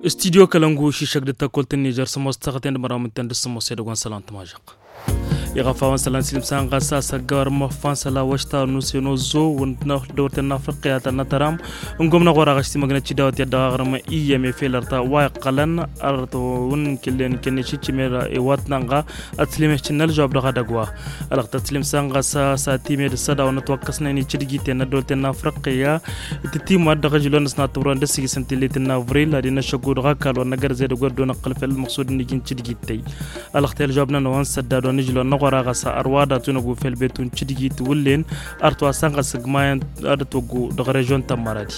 استديو كلامو شيشك دتاكولت النيجر سمستغتين برامتن دسموسيد وان سلام تماجق يغفاون سلام سلم سان غاسا سغار مفان سلا وشتا نوسينو زو ونخ دورتن افريقيا تنترام نغمنا غوراغشتي مغنا تشداوت يدغرم ايامي فيلرتا واي قلن ارتو ون كلين كنيشي تشميرا ايواتنغا اتسليمش تنل جواب دغا دغوا الغ تسلم سان غاسا ساتيمي دسدا ونتوكسنا ني تشدغيتن دولتن افريقيا تتيم دغا جلونس ناتوران دسي سنتليتن افريل ادينا شغو دغا كالو نغر زيد غردو نقل في المقصود نيجين تشدغيتي الغ تل جوابنا نوان سدادو نجلو غراغسا أرواد تونغو في البيت ونشديجي تولين أرتوا سانغا سجماين أرتوغو دغريجون تمارادي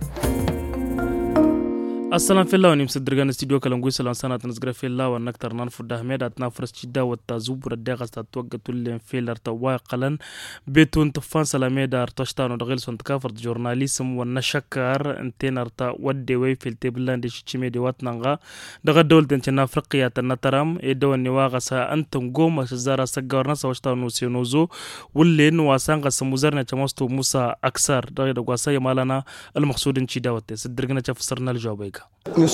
السلام في الله ونمس درجان استديو كلامو سلام سنة نزغر في الله ونكتر ننفذ أحمد أتنا فرس جدا والتزوب رداغس تتوقع تولين في الارتواء قلن بيتون تفان سلامي دار تشتانو دغيل سنتكافر جورناليسم ونشكر انتين ارتا ودوي في التبلان دي شيمي دي واتنغا دغ دول تنشنا افريقيا تنترام ايدو نواغسا انتم غوما شزارا سغورنا سوشتانو سينوزو ولين واسانغا سموزرنا تشمستو موسى اكثر دغ دغواسا يمالنا المقصود انشي داوت سدرغنا تفسرنا الجوابيك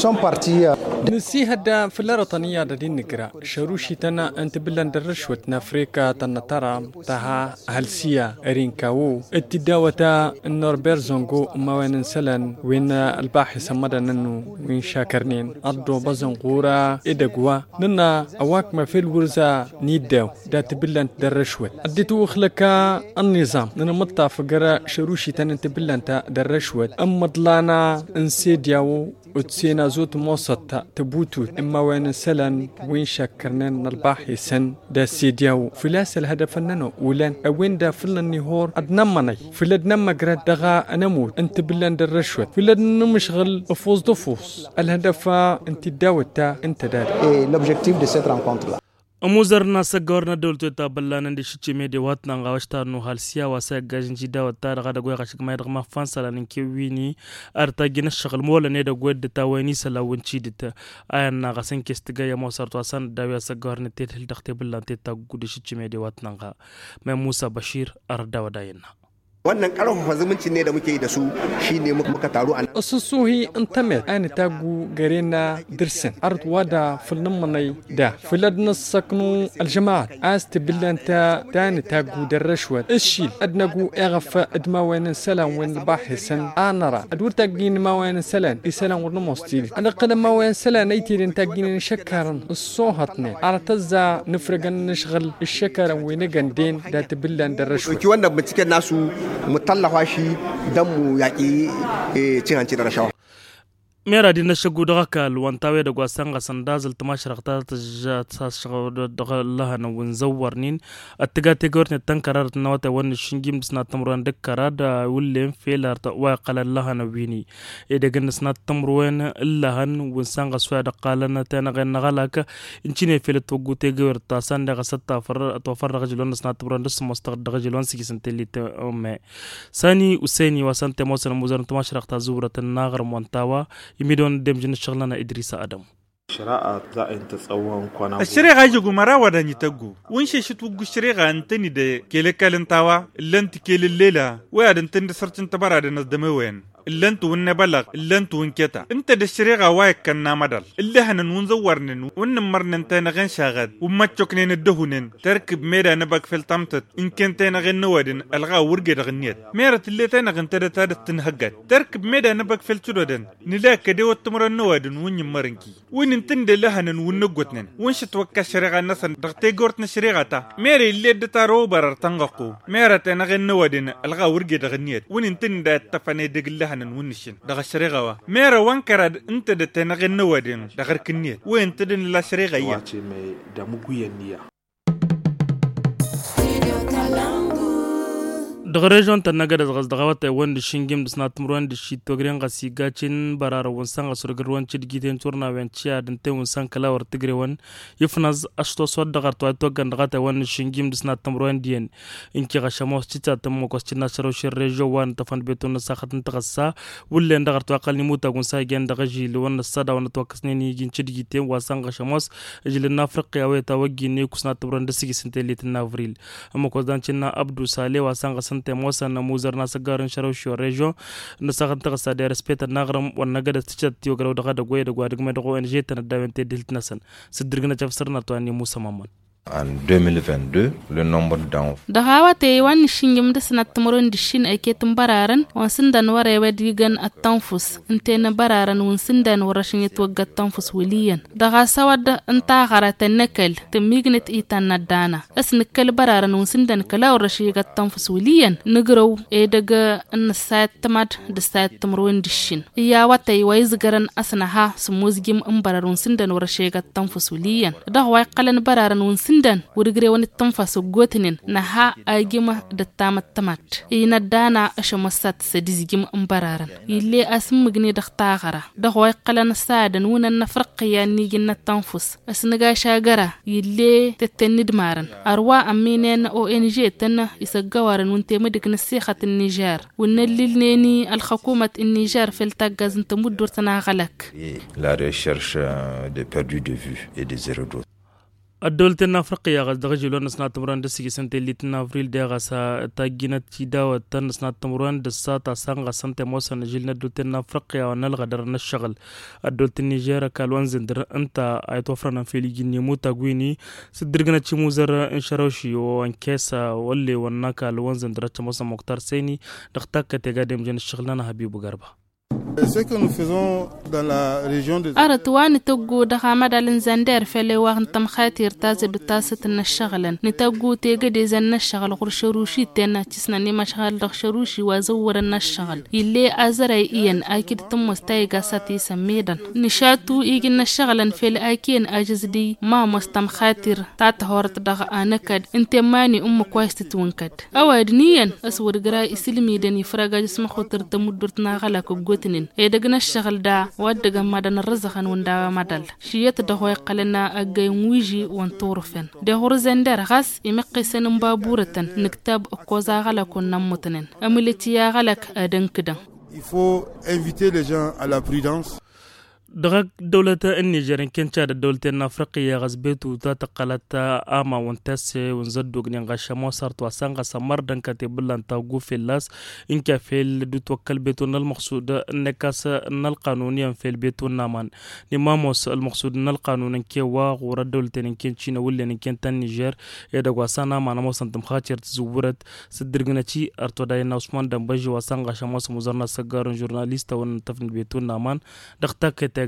نسي هدا في الوطنية دين نقرا شروشي تنا انت بلان درشوت نافريكا تنا ترى تها هلسيا رينكاو اتداوتا النوربير زونغو موان سلن وين الباحث مدن انه وين شاكرنين ادو بزنقورا ادقوا ننا اواك ما في الورزا نيداو دات بلان درشوت اديتو خلكا النظام ننا متفقرا شروشي تنا انت بلان درشوت اما ضلانا انسيدياو وتسينا زوت موسط تبوتو اما وين سلن وين شكرنين الباحثن دا سيدياو فلاس الهدف اننو ولان وين دا فلن النهور ادنمني فلد نما قراد دغا انموت انت بلان درشوت فلد نمشغل فوز دفوس الهدف انت داوتا انت دار l'objectif de cette rencontre là أموزرنا سجورنا دولتو تابلنا ندي شتى ميدي واتنا غاشتا نو هالسيا وسجاجن جدا وتار غدا غوي غاشك ما يرغم فانسلا نكويني أرتاجين الشغل مولا نيدا غود تاويني سلا ونشيدت أنا غاسن كستجايا موسرت واسان داويا سجورنا تيتل تختبلنا تيتا غودي شتى ميدي واتنا غا ما موسى بشير أردا وداينا wannan karfafa zumunci ne da muke yi da su shine muka taru an الصوهي انتمت انا تاغو غرينا درسن ارض ودا فلنمني دا فلدنا السكنو الجماعه است بلانتا تاني تاغو درشوت الشيل ادنغو اغف ادما وين سلام وين باحثن انرا ادور تاغين ما وين سلام يسلام ورنموستيل انا قدم ما وين سلام ايتي تاغين شكرن الصوهتني ارتزا نفرغن نشغل الشكر وين غندين دا تبلان درشوت ki wannan binciken nasu mu tallafa shi dan mu yaki cin hanci da rashawa ميرا دي نشغو دغاكا الوانتاوي دغوا سانغا سندازل تماشرقتا الله نون زورنين اتغا تغورن تنكرر نوتا ون شينجيم دسنا تمرون دكرا دا ولين فيلر تا قال الله نويني ايدغن سنا تمرون اللهن ونسانغا سوا دقالنا تنغن غلاك انشيني فيل توغو تغور تا ساندا ستا فرغ جلون سنا تمرون دس مستقد جلون سكي سنتلي ام ساني وسيني وسانت موسن مزر تماشرقتا زورة الناغر مونتاوا يميدون دمجن شغلنا إدريس آدم شراء ذا انت تصوّن كنا الشريعة يجو مرا ودا نيتغو وينش شتوغو الشريعة انتني ده كيلكالن تاوا لنت كيل الليلة واد انتني سرتن تبارا دنس دموين اللي انت ونبلغ اللي انت ونكتا انت ده الشريعة وايك كنا مدل اللي هنن ونزورنن ونمرن انت نغن شاغد وما تشوكنين الدهونن تركب ميدا نباك في الطمتت ان كنت نغن نوادن الغا ورقة غنيت ميرت اللي تنغن تدت تنهجت تركب ميدا نباك في التودن نلاك دي وتمرن نوادن ونمرنكي وين انتند لهنن ونقوتنن ونش توكا الشريعة نسن دغتي غورتن الشريعة ميري اللي دتارو برر تنغقو ميرت نغن نوادن الغا ورقة غنيت وين انتند تفني دغ هنن ونشين دغ الشريغة ميرا وانكراد انت دتنغن نوادن دغر كنيت وين تدن لا شريغة يا دغريجون تنغد غزدغوات وند شينجيم دسنا تمرون دشي توغرين غسيغاچين برار ونسان غسرغروان چدغيتين تورنا وينچيا دنتي ونسان كلاور تغريون يفنز اشتو سود دغرتو توغن دغات وند شينجيم دسنا تمرون دين انكي غشموس تيتا تمو كوستنا شرو شريجو وان تفن بيتون ساختن تغسا ولين دغرتو اقل نموتا غنسا ген دغجي لون الصدا ون توكسنيني جين چدغيتين واسان غشموس اجلنا افريقيا ويتا وغيني كسنا تمرون دسيغي سنتليتنا افريل اما كوزانچنا عبدو صالح واسان سنت موسن موزر ناس قارن شروشي الريجو نسخن تغسى دي رسبيت النغرم والنقد تشت يوغرو دغا دغوي دغوا دغما دغو ان جي تن داونتي دلت نسن سدرغنا تفسرنا تواني موسى مامان. En 2022, le nombre d'enfants. Dahawa te wan shingim da sanat tumuron dishin ake tumbararan wansin dan wara yawa digan at-tanfus inte na bararan wansin dan wara shin yatwagga tanfus wiliyan daga sawad anta garata nakal temignet itan nadana asnikal bararan wansin dan kala wara shi ga tanfus wiliyan nigro e daga an sat tamad da sat tumuron dishin ya wata yi wai zigaran asnaha sumuzgim ambararun sin dan wara shi ga tanfus wiliyan dahawa qalan bararan wansin dan wurgre wani tanfasu gotinin na ha agima da tamat ina dana ashamasat sadizgim ambararan ille asmugne da taagara da hoy qalan saadan wunan na farqiya nigin na tanfus asnaga shagara ille tetenid maran arwa aminen ONG tan isagawaran wonte madik nasihat Niger ونللني الحكومة النيجر في التجاز تمدور تناغلك La recherche des perdus de vue et des hérodotes. الدولة الأفريقية غاز دغجلو نسنا تمران دسي سنت اللي تنافريل دي غاسا تاجينات تيداو تنسنا تمران دسا تاسان سنت موسن جيلنا الدولة الأفريقية ونلغى درنا الشغل الدولة النيجر كالوان زندر انت ايتوفرنا في لجيني موتا غويني سدرغنا تشموزر انشروشي وانكيسا واللي وناكا الوان زندر تشموسا مختار سيني دختاك تيغادم جن الشغلنا حبيب غربا. Ce que nous faisons dans la région de أرتوان تجو دخامد الإنزندر فلي وقت تمخاتير تازد تاسة النشغلن نتجو تيجي زن الشغل غرشروشي تنا تسنا نما شغل غرشروشي وزور النشغل يلي أزري إين أكيد تمستيجا ساتي سميدا نشاتو يجي النشغلن في الأكين أجز دي ما مستمخاتير تاتهورت دغ أنكد انت ماني كويس تتونكد أوادنيا أسود جرا إسلامي دني فراغ جسم خطر تمدرتنا غلق وجوتنين إدغنا الشغل دا ودغ مدن الرزخن وندا مدل شيت دهوي قلنا أجي ويجي وانطورفن دهور زندر غاس يمقسن بابورتن نكتب كوزا غلق ونموتنن أملتيا غلق أدنكدن. Il faut inviter les gens à la prudence. دغاك دولة النيجر كانت الدولة الأفريقية غزبتو تتقلت آما وانتسي ونزدو غنين غشامو صارت واسانغا سمردن كاتبلان تاوغو في اللاس إنكا في الدوتوكال بيتون المقصود نكاس القانونيا في البيتون نامان نماموس المقصود القانون انكي واغورا دولة انكين تشينا ولا انكين تان نيجر يدغ واسانا ما نموس انتم خاتير تزورت سدرغناتي ارتو داينا عثمان دمبجي واسانغا شاموس مزرنا سجارن جورناليستا ونتفن البيتون نامان دختاك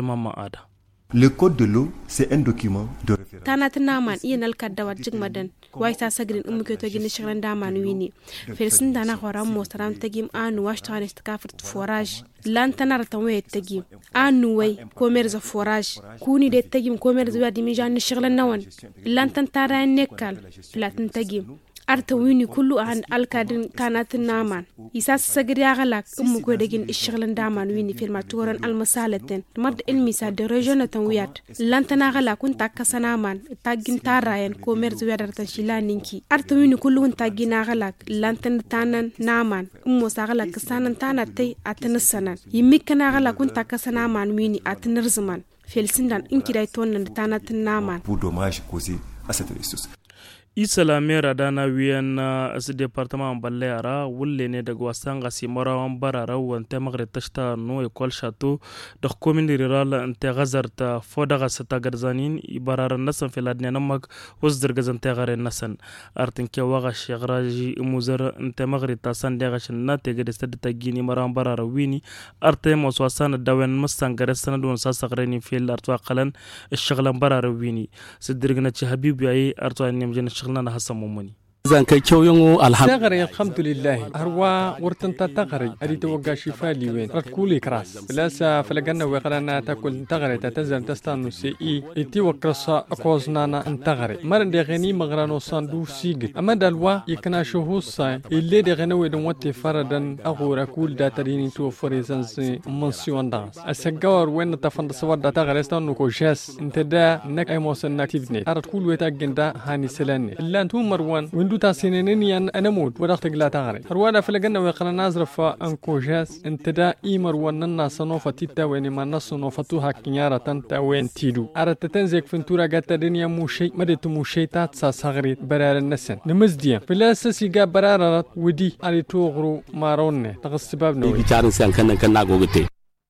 Le code de l'eau, c'est un document de référence. Tanat naman iyan alkadawat jigmadan waita sagrin umke to gini shagran daman wini felsin dana horam mostaram tagim anu washtan istakafrt forage lan tanar tanwe tagim anu way commerce forage kuni de tagim commerce wadi mijan shaglan nawan lan tantara nekal latin tagim أرتويني كله عن الكادن كانت النامان يساس سجري علىك كده جين الشغل دامان ويني في الماتورن المسالتين مرد المساد رجنا تنويات لان تناغلا كنت كسنامان تاجين تاراين كوميرز ويادر تشيلانينكي أرتويني كله تاجين علىك لان تنتانن نامان مساغلا كسانن تانتي أتنسنن يمكن على كنت كسنامان ويني أتنرزمان في السندان إنكي رايتون تانت النامان Pour dommage causé à cette ressource. Islami radana wiyan as departement Baleara wulle ne daga wasanga simarawan barara wante magre tashta no école château de commune rurale ante gazarta fodaga sata garzanin ibarara nasan filadne namak wasdir gazante gare nasan artin ke waga shigraji muzar ante magre tasan daga shinna te gade stad tagini maran barara wini arte moswasan dawen massan gare sanadun sasagreni fil artwa qalan الشغلان barara wini sidirgna ci habibi ay artwa nemjen شغلنا حسن ممني زانكي تشويونغو تغري الحمد لله هروا ورتن تغري اريد توقع شفاء لي وين رتكولي كراس بلاسا فلقنا وقرنا تاكل تغري تتزل تستانو سي اي تي وكرسا اكوزنانا انتغري مرن دي غني مغرانو صندو سيغ اما دالوا يكنا شهوسا اللي دي غنوي دون وتي فردن اغورا كول داتريني تو فريزنس منسيون داس اسغور وين تفند سواد داتا غريستانو كو جاس انت دا نك ايموسن اكتيفني ارتكول ويتا جندا هاني سلاني الا انتو مروان كلو تاسينيني أنا مود ورقت قلات غاري هروانا فلقنا ويقنا نازرف أنكوجاس انتدا إيمر وننا صنوفة تتاويني ما نصنوفتوها كنيارة تنتاوين تيدو أردت تنزيك فنتورا قاتا دنيا موشي مدت موشي تاتسا صغري برار النسن نمزديا فلا أساسي قاب برارات ودي علي توغرو ماروني تغس باب نوي بيچارن سان كنا غوغتي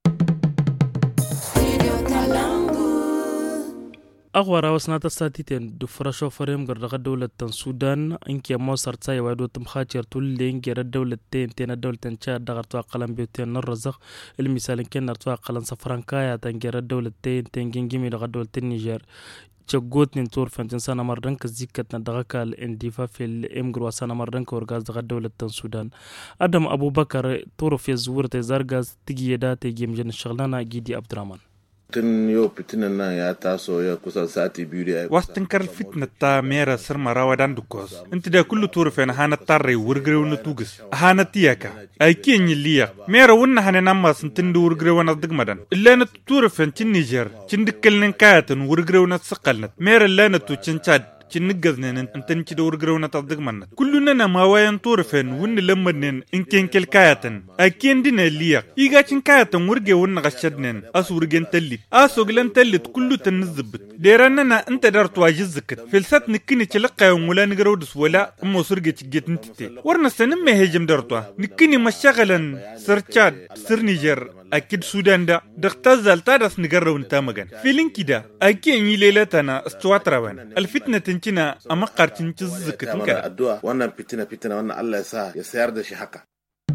أغوارا وسنات الساتيتين دو فرشو فريم غرغ دولة السودان إنكي مصر تساي وادو تمخاتير تولي إنكي رد دولة تين دولة تشاد دغرتوا قلم بيوتين نرزق المثال إنكي نرتوا قلم سفرانكايا تنكي رد دولة تين جنجيمي لغا دولة النيجر تشغوت ننتور فانتن سانا مردنك زيكت ندغاكا الاندفاع في الامغرو سانا مردنك ورغاز دغا دولة السودان أدم أبو بكر طورو في زور تزارغاز تيجي يدا تيجي مجن الشغلانة جيدي عبد الرحمن tun yau fitinan nan ya taso ya kusan sati biyu da wastin kar fitna ta mera sirma rawadan dukos inta da kullu turfen hana tarre wurgrew na tugis hana tiyaka ay kin liya mera wunna hana nan ma sun tin wurgrew na digmadan illa na turfen tin Niger tin dikkalnin kayatan wurgrew na saqalnat mera lana tu cin Chad cin nigaznen intan ci da wurgrew na tadigmanat kulluna na ma wayan turfen wunna lamadnen in kenkel kayatan ay kin dina liya iga cin kayatan wurge wunna gashadnen as wurgen talli asoglan tallit kullu tanzibit deranna inta dartu wajizkat filsat nikini cilqa wala nigrawdus wala mo surge ciget ntitte warna sanin me hejim dartu nikini mashagalan sirchad sir Niger akid Sudan da daqtazal tadas nigarraw ntamagan filin kida akin yi lelatana stwatrawan alfitna tincina amaqartin cizzikat kan addu'a wannan fitina wannan Allah ya sa ya sayar da shi haka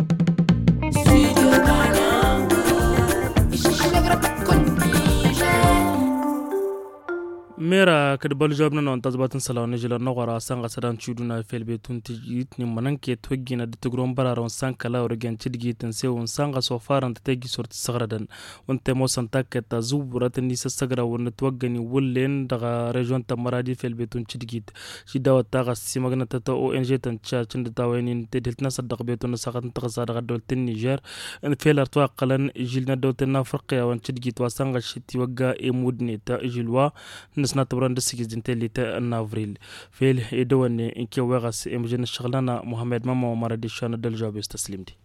ميرا كدبل جوابنا نون تزبطن سلاون نجلا نغرا سانغا سدان تشودنا في البيتون تجيت ني منانكي توجينا دتغرون برارون سانكلا ورجان تشدغيتن سيون سانغا سوفارن تتجي صورت سغردن وانت موسن تاكتا زوبرت النيس سغرا ونتوغني ولين دغا ريجون تمرادي في البيتون تشدغيت شيدا تاغا سيمغنا تتا او ان جي تن تشاچن داوينين تدلتنا صدق بيتون ساغن تغزا دغ دولت النيجر ان فيلر توقلن جيلنا دولتنا افريقيا وان تشدغيت وسانغا شتي وغا ايمودني تا جيلوا نسنا تبرند سيجدين تليتا النافريل فيل يدوني إنكي وغاس إمجن الشغلانة محمد ماما ومردي شان دل جواب يستسلم دي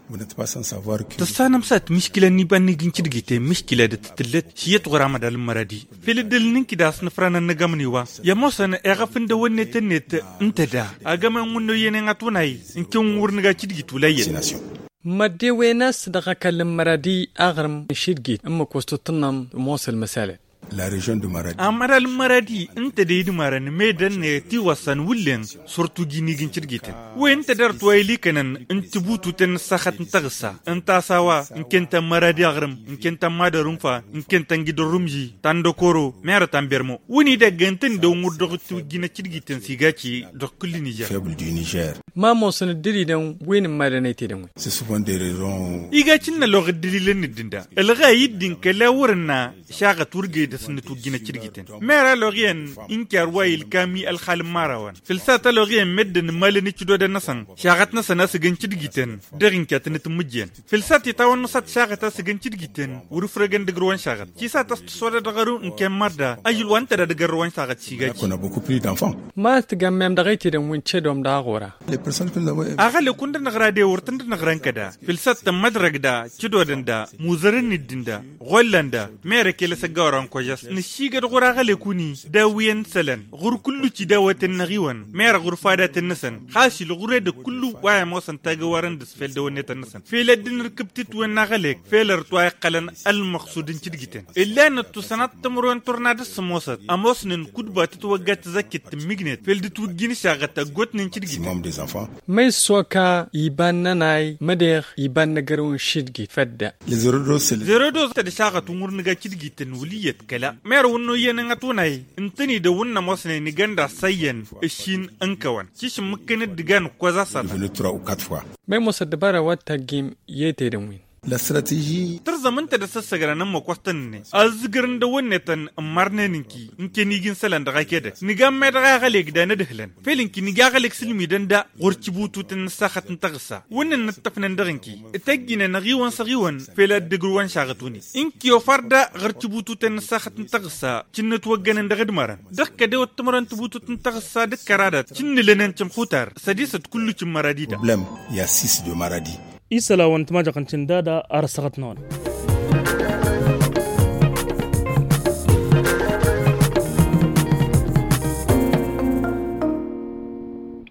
تستانا مسات مشكلة نيبان نيجين تدقيتي مشكلة دتتلت شيت غرامة دال المردي فيل الدل نينكي داس نفرانا نغامنيوا يا موسان اغافن دواني تنيت انت دا اغاما منو ينغاتوناي انكي ورنغا تدقيت ولايين مدي ويناس دغا كلم مردي اغرم شدقيت اما كوستو تنم موصل مسالة la région de Maradi. Amaral Maradi, inte de Maran, Medan, Tiwasan, William, surtout Guinigin Chirgiten. Ou inte der Toilikanen, Intibututen Sahat Tarsa, Intasawa, Inkenta Maradi Agram, Inkenta Madarumfa, Inkentangidorumji, Tandokoro, Meratambermo. Winnie de Genten de Murdotu Guina Chirgiten Sigachi, Dokuli Niger. Faible du Niger. Maman se dit donc, Win Maranate. C'est souvent des raisons. Igachin log dilin dinda. El Raid Dinkela Wurna, Shaga Turgid. سنتو جينا تشرجتين ميرا لوغين إنكار وايل كامي الخال ماراوان فلساتا لوغين مدن مالي نتشدو دا نسان شاغتنا سنا سجن تشرجتين دغين كاتن تمجين فلساتي تاون نسات شاغتا سجن تشرجتين ورفرغن دغروان شاغت كيساتا سودا دغرو إنكار مردا أجل وانتا دا دغروان شاغت شيغاجي on a beaucoup plus d'enfants ما تغمم دغيتي دم وين تشدوم دا غورا les personnes que nous avons أغالي كندا نغرادي ورتند نغران كدا فلساتا مدرق دا تشدو دندا موزرن دندا غولندا ميرا كيلا سغوران كوجاس نشيغر غراغل كوني داوين سلن غور كلو تي داوت النغيوان مير غور فادات النسن خاشي الغريد كلو واي موسن تاغوارن دسفل دونيت النسن في لدن ركبتت ونغلك فيلر توي قلن المقصودين تدغيتن الا نتو سنات تمرون تورناد سموسات اموسن كودبا تتوغات زكت ميغنيت فيلد توغين شاغتا غوتن تدغيتن مي سوكا يبان ناي مدير يبان نغرون شيدغي فدا زيرودوز تدشاغا تمرنغا تدغيتن وليت كلا مير ونو ينغتوناي انتني دا ونا موسني نغندا ساين اشين انكوان تيش مكن دغان كوزا سال مي موسى دبارا واتا جيم يتيدمين La stratégie tarzamanta da sassagara nan makwastan ne azgirin da wannetan marne ninki inke nigin salan da kake da niga mai da gale gida na dahlan felinki niga gale silmi dan da gorci bututun sakhatin tagsa wannan na tafnan da rinki itagina na giwan sagiwan fela digruwan shagatuni inki yo farda gorci bututun sakhatin tagsa cinnat waganan da gadmaran dakka da watmaran bututun tagsa da karada cinnilenan cim khutar sadisat kullu cim maradida problème il y a 6 de Maradi isala wanta majakancin da arsagat non